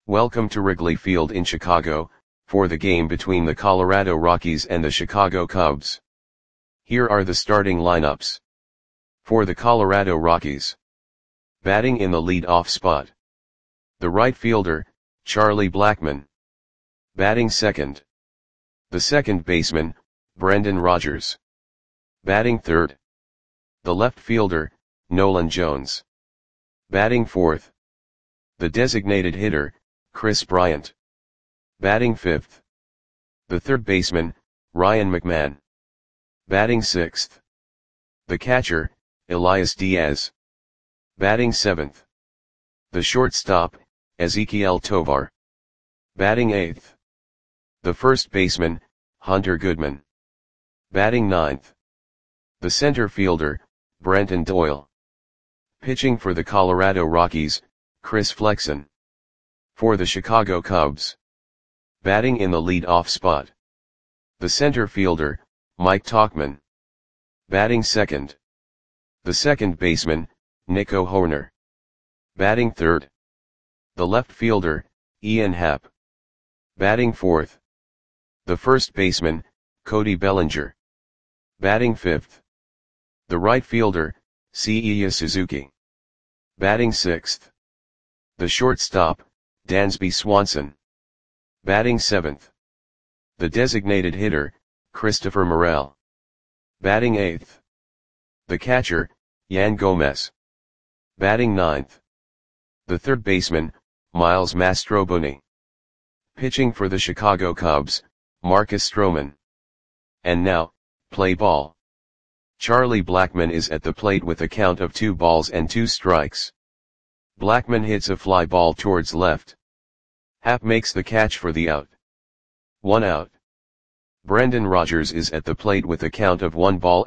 Welcome to Wrigley Field in Chicago, for the game between the Colorado Rockies and the Chicago Cubs. Here are the starting lineups. For the Colorado Rockies. Batting in the lead-off spot. The right fielder, Charlie Blackmon. Batting second. The second baseman, Brendan Rodgers. Batting third. The left fielder, Nolan Jones. Batting fourth. The designated hitter, Kris Bryant. Batting fifth. The third baseman, Ryan McMahon. Batting sixth. The catcher, Elias Diaz. Batting seventh. The shortstop, Ezequiel Tovar. Batting eighth. The first baseman, Hunter Goodman. Batting ninth. The center fielder, Brenton Doyle. Pitching for the Colorado Rockies, Chris Flexen. For the Chicago Cubs. Batting in the lead-off spot. The center fielder, Mike Tauchman. Batting second. The second baseman, Nico Hoerner. Batting third. The left fielder, Ian Happ. Batting fourth. The first baseman, Cody Bellinger. Batting fifth. The right fielder, Seiya Suzuki. Batting sixth. The shortstop, Dansby Swanson. Batting seventh. The designated hitter, Christopher Morel. Batting eighth. The catcher, Yan Gomez. Batting ninth. The third baseman, Miles Mastrobuoni. Pitching for the Chicago Cubs, Marcus Stroman. And now, play ball. Charlie Blackmon is at the plate with a count of 2-2 Blackmon hits a fly ball towards left. Happ makes the catch for the out. 1 out. Brendan Rodgers is at the plate with a count of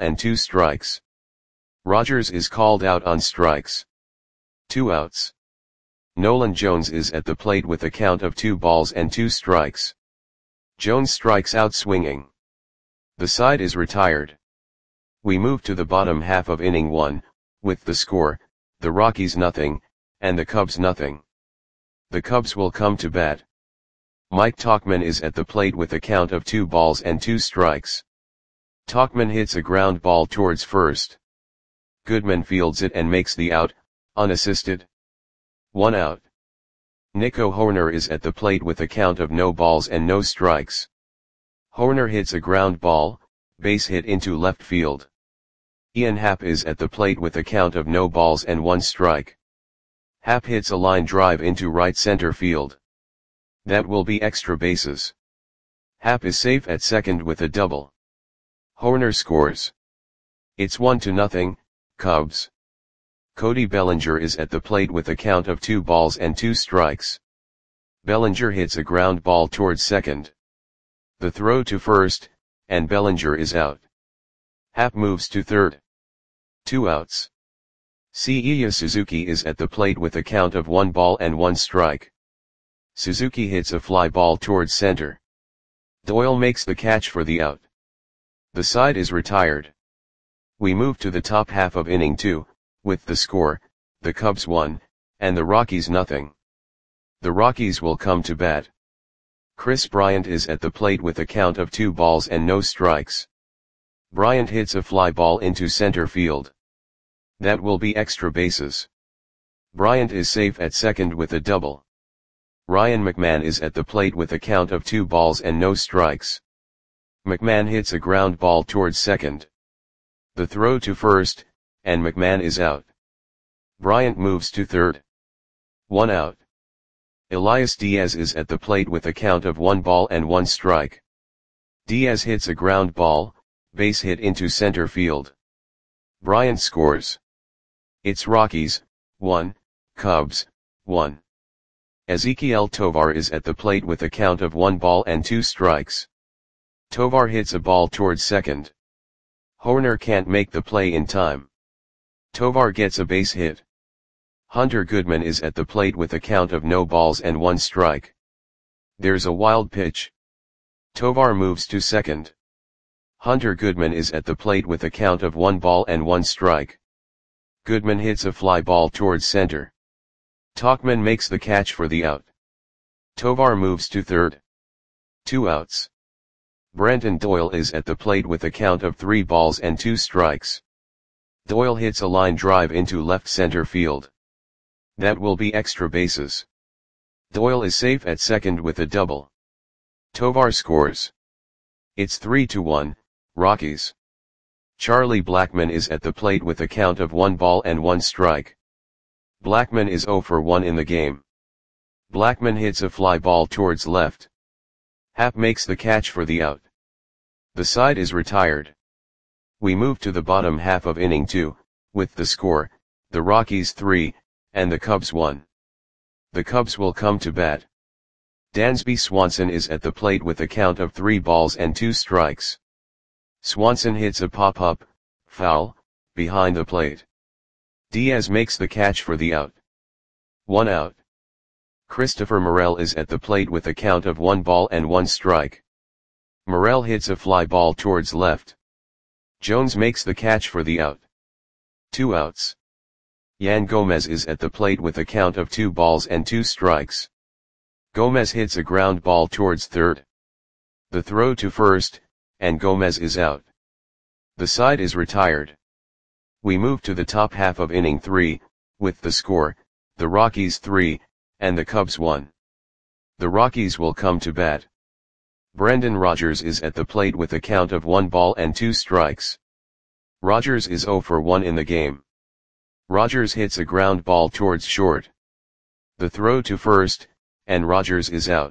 1-2. Rodgers is called out on strikes. 2 outs. Nolan Jones is at the plate with a count of 2-2. Jones strikes out swinging. The side is retired. We move to the bottom half of inning 1, with the score, the Rockies nothing, and the Cubs nothing. The Cubs will come to bat. Mike Tauchman is at the plate with a count of 2-2. Tauchman hits a ground ball towards first. Goodman fields it and makes the out, unassisted. 1 out. Nico Hoerner is at the plate with a count of no balls and no strikes. Hoerner hits a ground ball, base hit into left field. Ian Happ is at the plate with a count of no balls and 1 strike. Happ hits a line drive into right center field. That will be extra bases. Happ is safe at second with a double. Hoerner scores. It's 1-0, Cubs. Cody Bellinger is at the plate with a count of 2-2. Bellinger hits a ground ball towards second. The throw to first, and Bellinger is out. Happ moves to third. 2 outs. Seiya Suzuki is at the plate with a count of 1-1. Suzuki hits a fly ball towards center. Doyle makes the catch for the out. The side is retired. We move to the top half of inning 2, with the score, the Cubs 1, and the Rockies nothing. The Rockies will come to bat. Kris Bryant is at the plate with a count of 2-0. Bryant hits a fly ball into center field. That will be extra bases. Bryant is safe at second with a double. Ryan McMahon is at the plate with a count of 2-0. McMahon hits a ground ball towards second. The throw to first, and McMahon is out. Bryant moves to third. 1 out. Elias Diaz is at the plate with a count of 1-1. Diaz hits a ground ball, base hit into center field. Bryant scores. It's Rockies, 1, Cubs, 1. Ezequiel Tovar is at the plate with a count of 1-2. Tovar hits a ball towards second. Hoerner can't make the play in time. Tovar gets a base hit. Hunter Goodman is at the plate with a count of no balls and 1 strike. There's a wild pitch. Tovar moves to second. Hunter Goodman is at the plate with a count of 1-1 strike. Goodman hits a fly ball towards center. Tauchman makes the catch for the out. Tovar moves to third. 2 outs. Brenton Doyle is at the plate with a count of 3 balls and 2 strikes. Doyle hits a line drive into left center field. That will be extra bases. Doyle is safe at second with a double. Tovar scores. It's 3-1, Rockies. Charlie Blackmon is at the plate with a count of 1 ball and 1 strike. Blackmon is 0 for 1 in the game. Blackmon hits a fly ball towards left. Happ makes the catch for the out. The side is retired. We move to the bottom half of inning 2, with the score, the Rockies 3, and the Cubs 1. The Cubs will come to bat. Dansby Swanson is at the plate with a count of 3 balls and 2 strikes. Swanson hits a pop-up, foul, behind the plate. Diaz makes the catch for the out. 1 out. Christopher Morel is at the plate with a count of 1 ball and 1 strike. Morel hits a fly ball towards left. Jones makes the catch for the out. 2 outs. Yan Gomez is at the plate with a count of 2 balls and 2 strikes. Gomez hits a ground ball towards third. The throw to first, and Gomez is out. The side is retired. We move to the top half of inning 3, with the score, the Rockies 3, and the Cubs 1. The Rockies will come to bat. Brendan Rodgers is at the plate with a count of 1 ball and 2 strikes. Rodgers is 0 for 1 in the game. Rodgers hits a ground ball towards short. The throw to first, and Rodgers is out.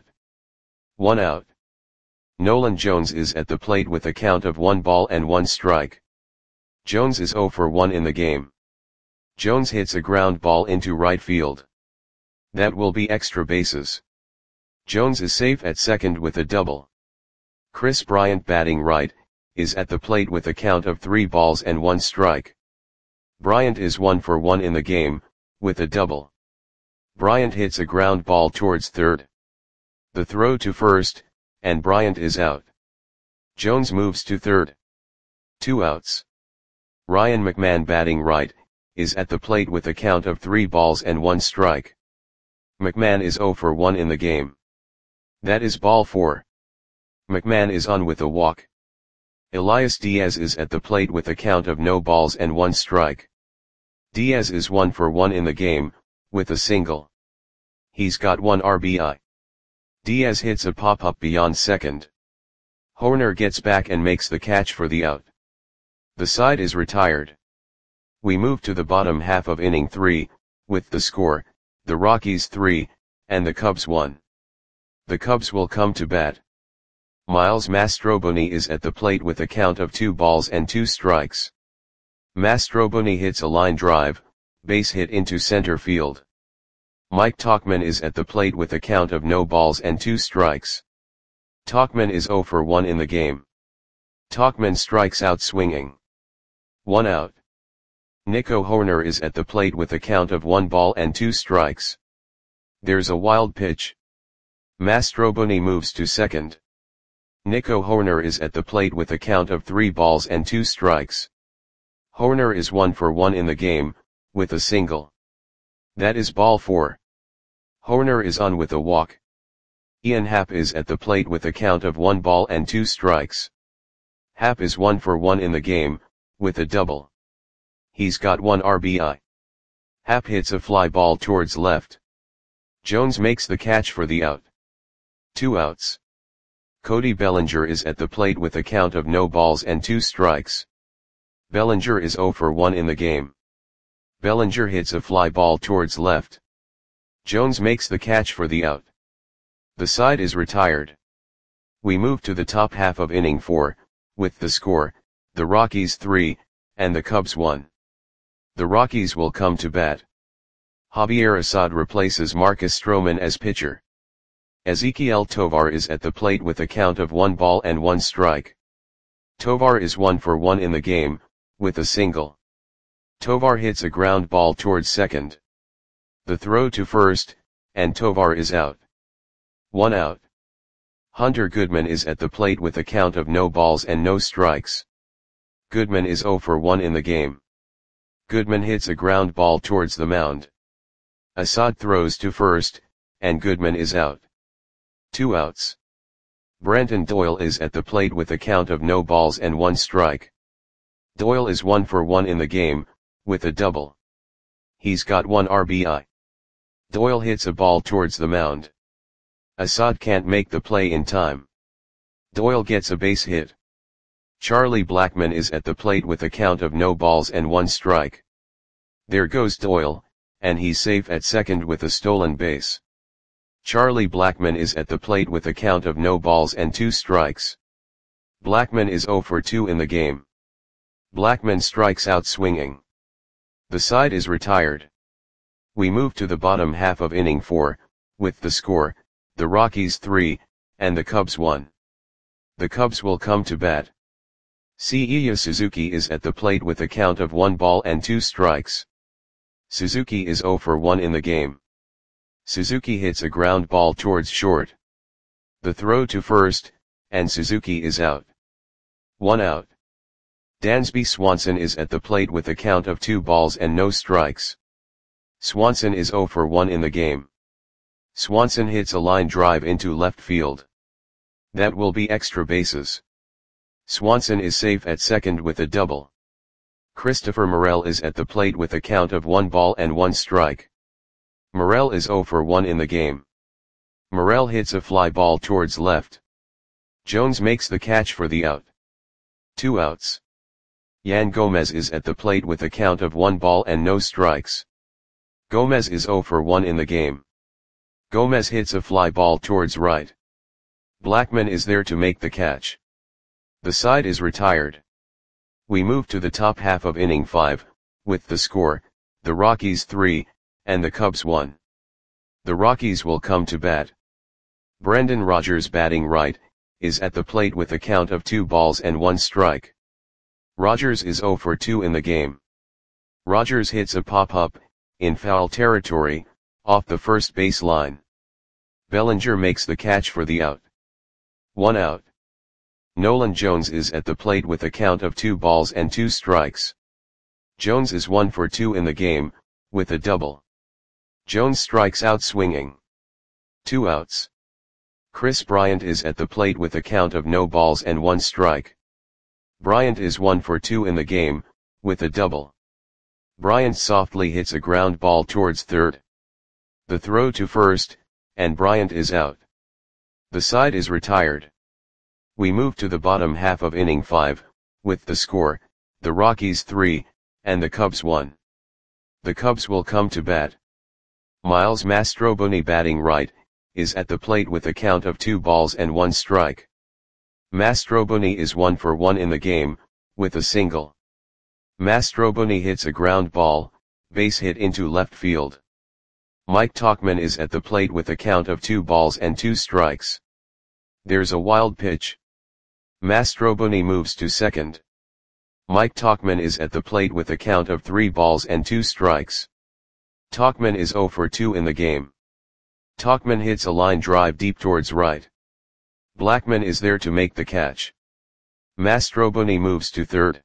1 out. Nolan Jones is at the plate with a count of 1 ball and 1 strike. Jones is 0 for 1 in the game. Jones hits a ground ball into right field. That will be extra bases. Jones is safe at second with a double. Chris Bryant, batting right, is at the plate with a count of 3 balls and 1 strike. Bryant is 1 for 1 in the game, with a double. Bryant hits a ground ball towards third. The throw to first, and Bryant is out. Jones moves to third. 2 outs. Ryan McMahon, batting right, is at the plate with a count of 3 balls and 1 strike. McMahon is 0 for 1 in the game. That is ball 4. McMahon is on with a walk. Elias Diaz is at the plate with a count of no balls and 1 strike. Diaz is 1 for 1 in the game, with a single. He's got 1 RBI. Diaz hits a pop-up beyond second. Hoerner gets back and makes the catch for the out. The side is retired. We move to the bottom half of inning 3, with the score, the Rockies 3, and the Cubs 1. The Cubs will come to bat. Miles Mastroboni is at the plate with a count of 2 balls and 2 strikes. Mastroboni hits a line drive, base hit into center field. Mike Tauchman is at the plate with a count of no balls and 2 strikes. Tauchman is 0 for 1 in the game. Tauchman strikes out swinging. 1 out. Nico Hoerner is at the plate with a count of 1 ball and 2 strikes. There's a wild pitch. Mastroboni moves to second. Nico Hoerner is at the plate with a count of 3 balls and 2 strikes. Hoerner is 1 for 1 in the game, with a single. That is ball 4. Hoerner is on with a walk. Ian Happ is at the plate with a count of 1 ball and 2 strikes. Happ is 1 for 1 in the game, with a double. He's got 1 RBI. Happ hits a fly ball towards left. Jones makes the catch for the out. 2 outs. Cody Bellinger is at the plate with a count of no balls and 2 strikes. Bellinger is 0 for 1 in the game. Bellinger hits a fly ball towards left. Jones makes the catch for the out. The side is retired. We move to the top half of inning 4, with the score, the Rockies 3, and the Cubs 1. The Rockies will come to bat. Javier Assad replaces Marcus Stroman as pitcher. Ezequiel Tovar is at the plate with a count of 1 ball and 1 strike. Tovar is 1 for 1 in the game, with a single. Tovar hits a ground ball towards second. The throw to first, and Tovar is out. 1 out. Hunter Goodman is at the plate with a count of no balls and no strikes. Goodman is 0 for 1 in the game. Goodman hits a ground ball towards the mound. Assad throws to first, and Goodman is out. 2 outs. Brenton Doyle is at the plate with a count of no balls and 1 strike. Doyle is 1 for 1 in the game, with a double. He's got 1 RBI. Doyle hits a ball towards the mound. Assad can't make the play in time. Doyle gets a base hit. Charlie Blackmon is at the plate with a count of no balls and 1 strike. There goes Doyle, and he's safe at second with a stolen base. Charlie Blackmon is at the plate with a count of no balls and 2 strikes. Blackmon is 0 for 2 in the game. Blackmon strikes out swinging. The side is retired. We move to the bottom half of inning 4, with the score, the Rockies 3, and the Cubs 1. The Cubs will come to bat. Seiya Suzuki is at the plate with a count of 1 ball and 2 strikes. Suzuki is 0 for 1 in the game. Suzuki hits a ground ball towards short. The throw to first, and Suzuki is out. 1 out. Dansby Swanson is at the plate with a count of 2 balls and no strikes. Swanson is 0 for 1 in the game. Swanson hits a line drive into left field. That will be extra bases. Swanson is safe at second with a double. Christopher Morel is at the plate with a count of 1 ball and 1 strike. Morel is 0 for 1 in the game. Morel hits a fly ball towards left. Jones makes the catch for the out. 2 outs. Yan Gomez is at the plate with a count of 1 ball and no strikes. Gomez is 0 for 1 in the game. Gomez hits a fly ball towards right. Blackmon is there to make the catch. The side is retired. We move to the top half of inning 5, with the score, the Rockies 3, and the Cubs 1. The Rockies will come to bat. Brendan Rodgers, batting right, is at the plate with a count of 2 balls and 1 strike. Rodgers is 0 for 2 in the game. Rodgers hits a pop-up, in foul territory, off the first base line. Bellinger makes the catch for the out. 1 out. Nolan Jones is at the plate with a count of 2 balls and 2 strikes. Jones is 1 for 2 in the game, with a double. Jones strikes out swinging. 2 outs. Chris Bryant is at the plate with a count of no balls and 1 strike. Bryant is 1 for 2 in the game, with a double. Bryant softly hits a ground ball towards third. The throw to first, and Bryant is out. The side is retired. We move to the bottom half of inning 5, with the score, the Rockies 3, and the Cubs 1. The Cubs will come to bat. Miles Mastroboni, batting right, is at the plate with a count of 2 balls and 1 strike. Mastroboni is 1 for 1 in the game, with a single. Mastroboni hits a ground ball, base hit into left field. Mike Tauchman is at the plate with a count of 2 balls and 2 strikes. There's a wild pitch. Mastroboni moves to second. Mike Tauchman is at the plate with a count of 3 balls and 2 strikes. Tauchman is 0 for 2 in the game. Tauchman hits a line drive deep towards right. Blackmon is there to make the catch. Mastroboni moves to third.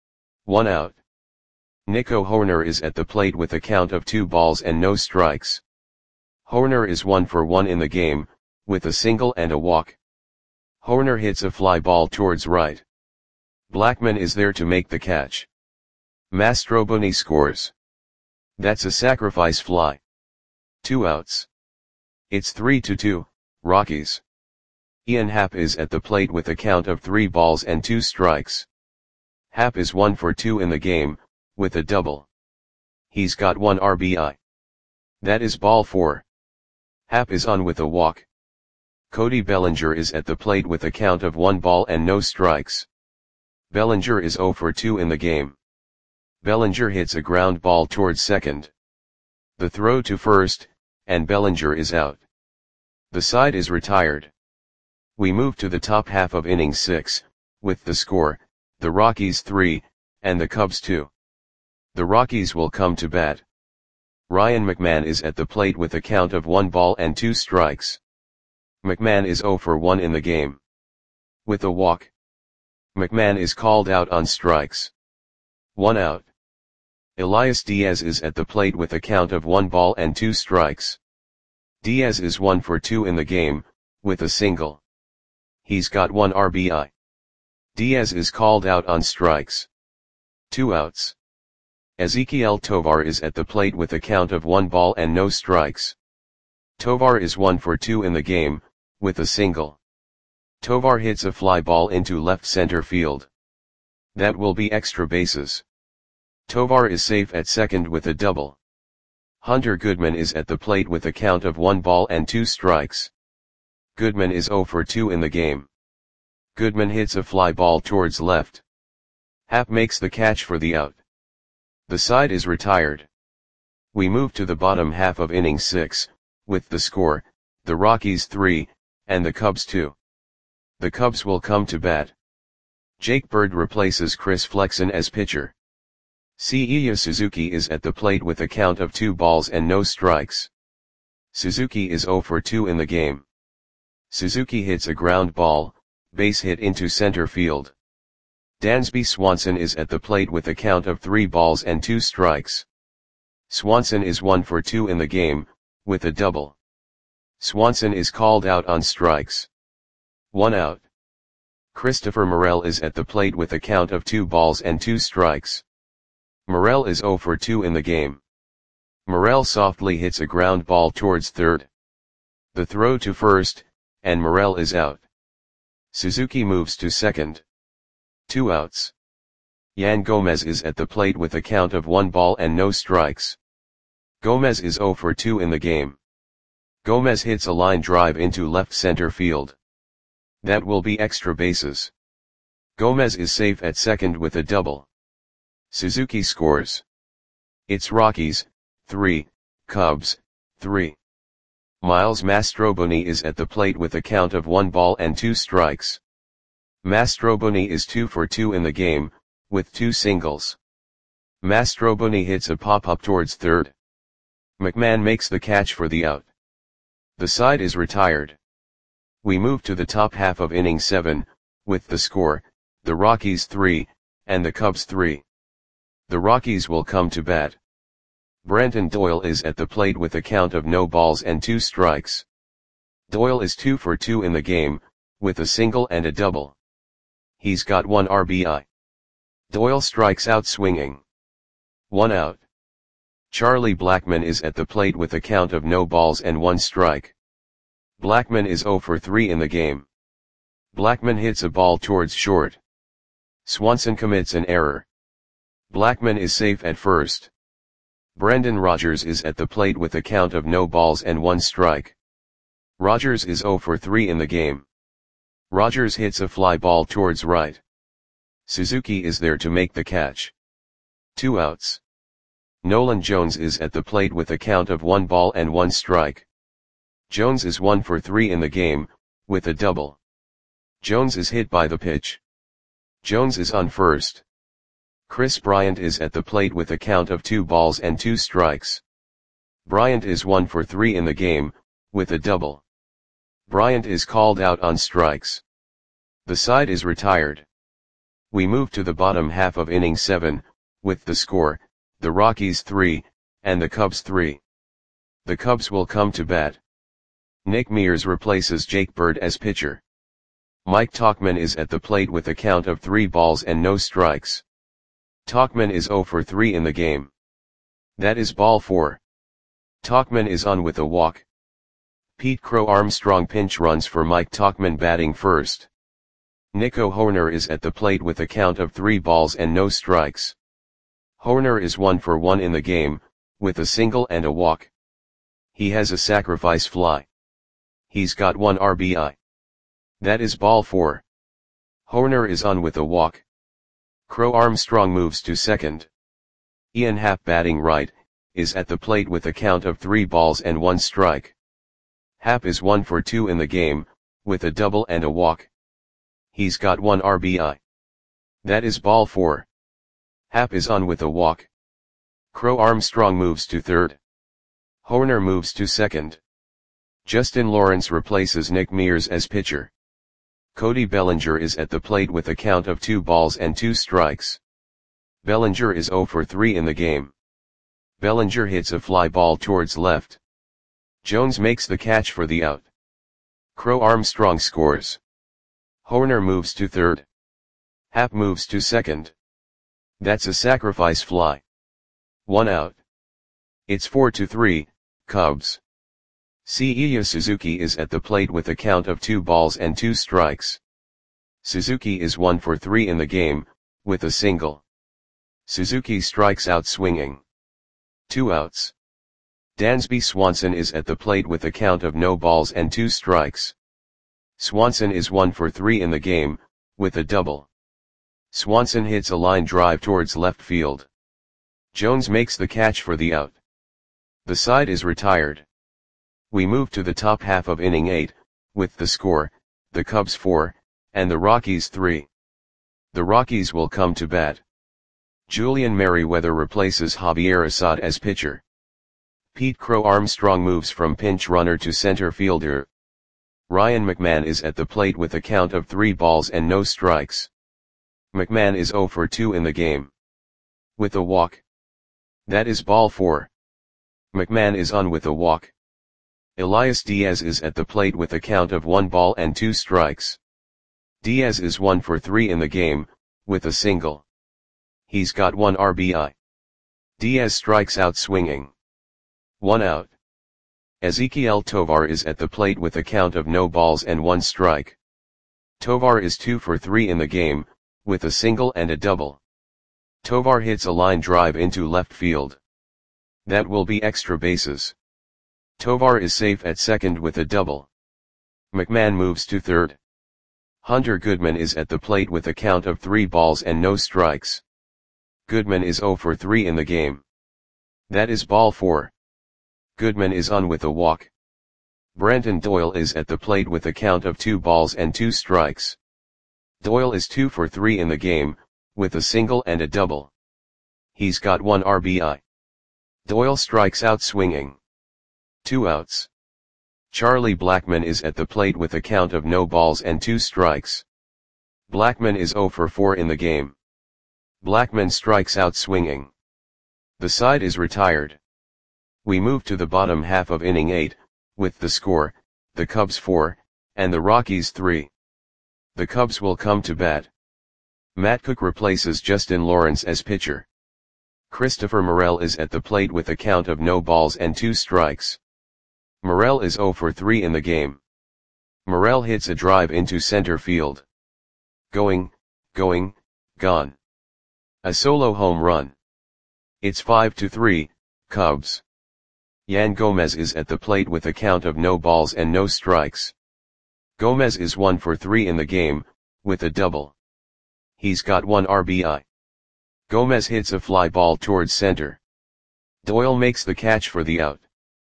1 out. Nico Hoerner is at the plate with a count of 2 balls and no strikes. Hoerner is 1 for 1 in the game, with a single and a walk. Hoerner hits a fly ball towards right. Blackmon is there to make the catch. Mastroboni scores. That's a sacrifice fly. 2 outs. It's 3-2, Rockies. Ian Happ is at the plate with a count of 3 balls and 2 strikes. Happ is 1 for 2 in the game, with a double. He's got 1 RBI. That is ball 4. Happ is on with a walk. Cody Bellinger is at the plate with a count of 1 ball and no strikes. Bellinger is 0 for 2 in the game. Bellinger hits a ground ball towards second. The throw to first, and Bellinger is out. The side is retired. We move to the top half of inning 6, with the score, the Rockies 3, and the Cubs 2. The Rockies will come to bat. Ryan McMahon is at the plate with a count of 1 ball and 2 strikes. McMahon is 0 for 1 in the game. With a walk. McMahon is called out on strikes. 1 out. Elias Diaz is at the plate with a count of 1 ball and 2 strikes. Diaz is 1 for 2 in the game, with a single. He's got 1 RBI. Diaz is called out on strikes. 2 outs. Ezequiel Tovar is at the plate with a count of 1 ball and no strikes. Tovar is 1 for 2 in the game, with a single. Tovar hits a fly ball into left center field. That will be extra bases. Tovar is safe at second with a double. Hunter Goodman is at the plate with a count of 1 ball and 2 strikes. Goodman is 0 for 2 in the game. Goodman hits a fly ball towards left. Happ makes the catch for the out. The side is retired. We move to the bottom half of inning 6, with the score, the Rockies 3, and the Cubs 2. The Cubs will come to bat. Jake Bird replaces Chris Flexen as pitcher. Seiya Suzuki is at the plate with a count of 2 balls and no strikes. Suzuki is 0 for 2 in the game. Suzuki hits a ground ball, base hit into center field. Dansby Swanson is at the plate with a count of 3 balls and 2 strikes. Swanson is 1 for 2 in the game, with a double. Swanson is called out on strikes. 1 out. Christopher Morel is at the plate with a count of 2 balls and 2 strikes. Morel is 0 for 2 in the game. Morel softly hits a ground ball towards third. The throw to first, and Morel is out. Suzuki moves to second. 2 outs. Yan Gomez is at the plate with a count of 1 ball and no strikes. Gomez is 0 for 2 in the game. Gomez hits a line drive into left center field. That will be extra bases. Gomez is safe at second with a double. Suzuki scores. It's Rockies, 3, Cubs, 3. Miles Mastroboni is at the plate with a count of 1 ball and 2 strikes. Mastroboni is 2 for 2 in the game, with 2 singles. Mastroboni hits a pop-up towards third. McMahon makes the catch for the out. The side is retired. We move to the top half of inning 7, with the score, the Rockies 3, and the Cubs 3. The Rockies will come to bat. Brenton Doyle is at the plate with a count of no balls and 2 strikes. Doyle is 2 for 2 in the game, with a single and a double. He's got 1 RBI. Doyle strikes out swinging. 1 out. Charlie Blackmon is at the plate with a count of no balls and 1 strike. Blackmon is 0 for 3 in the game. Blackmon hits a ball towards short. Swanson commits an error. Blackmon is safe at first. Brendan Rodgers is at the plate with a count of no balls and 1 strike. Rodgers is 0 for 3 in the game. Rodgers hits a fly ball towards right. Suzuki is there to make the catch. 2 outs. Nolan Jones is at the plate with a count of 1 ball and 1 strike. Jones is 1 for 3 in the game, with a double. Jones is hit by the pitch. Jones is on first. Chris Bryant is at the plate with a count of 2 balls and 2 strikes. Bryant is 1 for 3 in the game, with a double. Bryant is called out on strikes. The side is retired. We move to the bottom half of inning 7, with the score, the Rockies 3, and the Cubs 3. The Cubs will come to bat. Nick Mears replaces Jake Bird as pitcher. Mike Tauchman is at the plate with a count of 3 balls and no strikes. Tauchman is 0 for 3 in the game. That is ball 4. Tauchman is on with a walk. Pete Crow Armstrong pinch runs for Mike Tauchman batting first. Nico Hoerner is at the plate with a count of 3 balls and no strikes. Hoerner is 1 for 1 in the game, with a single and a walk. He has a sacrifice fly. He's got 1 RBI. That is ball 4. Hoerner is on with a walk. Crow Armstrong moves to second. Ian Happ batting right, is at the plate with a count of 3 balls and 1 strike. Happ is 1 for 2 in the game, with a double and a walk. He's got 1 RBI. That is ball 4. Happ is on with a walk. Crow Armstrong moves to third. Hoerner moves to second. Justin Lawrence replaces Nick Mears as pitcher. Cody Bellinger is at the plate with a count of 2 balls and 2 strikes. Bellinger is 0 for 3 in the game. Bellinger hits a fly ball towards left. Jones makes the catch for the out. Crow Armstrong scores. Hoerner moves to third. Happ moves to second. That's a sacrifice fly. 1 out. It's 4-3, Cubs. Seiya Suzuki is at the plate with a count of 2 balls and 2 strikes. Suzuki is 1 for 3 in the game, with a single. Suzuki strikes out swinging. 2 outs. Dansby Swanson is at the plate with a count of no balls and 2 strikes. Swanson is 1 for 3 in the game, with a double. Swanson hits a line drive towards left field. Jones makes the catch for the out. The side is retired. We move to the top half of inning 8, with the score, the Cubs 4, and the Rockies 3. The Rockies will come to bat. Julian Merryweather replaces Javier Assad as pitcher. Pete Crow Armstrong moves from pinch runner to center fielder. Ryan McMahon is at the plate with a count of 3 balls and no strikes. McMahon is 0 for 2 in the game. With a walk. That is ball 4. McMahon is on with a walk. Elias Diaz is at the plate with a count of 1 ball and 2 strikes. Diaz is 1 for 3 in the game, with a single. He's got 1 RBI. Diaz strikes out swinging. 1 out. Ezequiel Tovar is at the plate with a count of no balls and 1 strike. Tovar is 2 for 3 in the game, with a single and a double. Tovar hits a line drive into left field. That will be extra bases. Tovar is safe at second with a double. McMahon moves to third. Hunter Goodman is at the plate with a count of 3 balls and no strikes. Goodman is 0 for 3 in the game. That is ball 4. Goodman is on with a walk. Brenton Doyle is at the plate with a count of 2 balls and 2 strikes. Doyle is 2 for 3 in the game, with a single and a double. He's got 1 RBI. Doyle strikes out swinging. 2 outs. Charlie Blackmon is at the plate with a count of no balls and 2 strikes. Blackmon is 0 for 4 in the game. Blackmon strikes out swinging. The side is retired. We move to the bottom half of inning 8, with the score, the Cubs 4, and the Rockies 3. The Cubs will come to bat. Matt Cook replaces Justin Lawrence as pitcher. Christopher Morel is at the plate with a count of no balls and 2 strikes. Morel is 0 for 3 in the game. Morel hits a drive into center field. Going, gone. A solo home run. It's 5-3, Cubs. Yan Gomez is at the plate with a count of no balls and no strikes. Gomez is 1 for 3 in the game, with a double. He's got 1 RBI. Gomez hits a fly ball towards center. Doyle makes the catch for the out.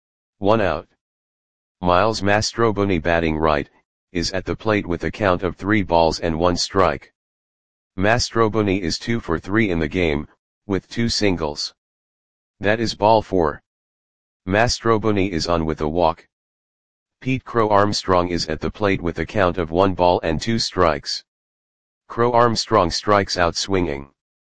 1 out. Miles Mastroboni, batting right, is at the plate with a count of 3 balls and 1 strike. Mastroboni is 2 for 3 in the game, with 2 singles. That is ball 4. Mastroboni is on with a walk. Pete Crow Armstrong is at the plate with a count of 1 ball and 2 strikes. Crow Armstrong strikes out swinging.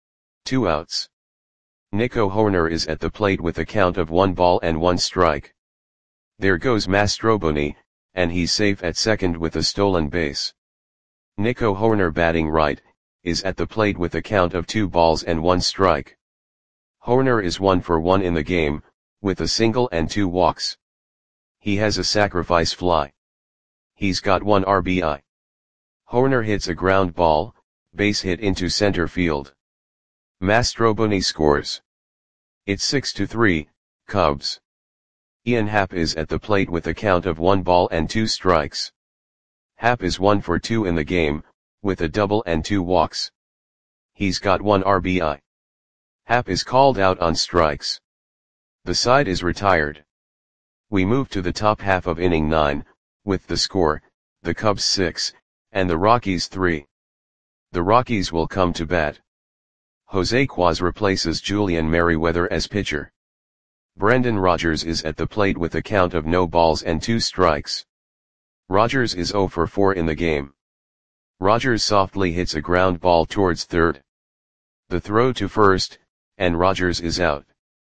2 outs. Nico Hoerner is at the plate with a count of 1 ball and 1 strike. There goes Mastroboni, and he's safe at second with a stolen base. Nico Hoerner, batting right, is at the plate with a count of 2 balls and 1 strike. Hoerner is 1 for 1 in the game, with a single and 2 walks. He has a sacrifice fly. He's got 1 RBI. Hoerner hits a ground ball, base hit into center field. Mastroboni scores. It's 6-3, Cubs. Ian Happ is at the plate with a count of 1 ball and 2 strikes. Happ is 1 for 2 in the game, with a double and 2 walks. He's got 1 RBI. Happ is called out on strikes. The side is retired. We move to the top half of inning 9, with the score, the Cubs 6, and the Rockies 3. The Rockies will come to bat. Jose Quaz replaces Julian Merryweather as pitcher. Brendan Rodgers is at the plate with a count of no balls and 2 strikes. Rodgers is 0 for 4 in the game. Rodgers softly hits a ground ball towards third. The throw to first, and Rodgers is out.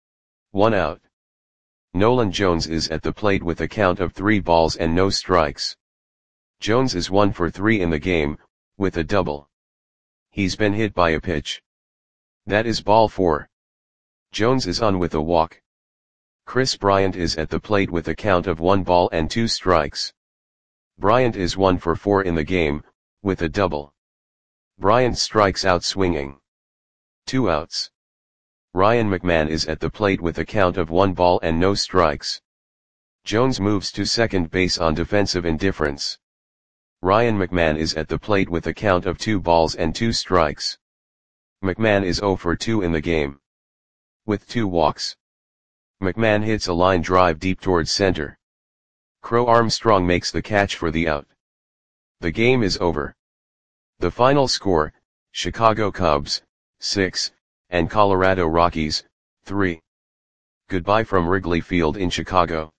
1 out. Nolan Jones is at the plate with a count of 3 balls and no strikes. Jones is 1 for 3 in the game, with a double. He's been hit by a pitch. That is ball 4. Jones is on with a walk. Chris Bryant is at the plate with a count of 1 ball and 2 strikes. Bryant is 1 for 4 in the game, with a double. Bryant strikes out swinging. 2 outs. Ryan McMahon is at the plate with a count of 1 ball and no strikes. Jones moves to second base on defensive indifference. Ryan McMahon is at the plate with a count of 2 balls and 2 strikes. McMahon is 0 for 2 in the game, with 2 walks. McMahon hits a line drive deep towards center. Crow Armstrong makes the catch for the out. The game is over. The final score, Chicago Cubs, 6, and Colorado Rockies, 3. Goodbye from Wrigley Field in Chicago.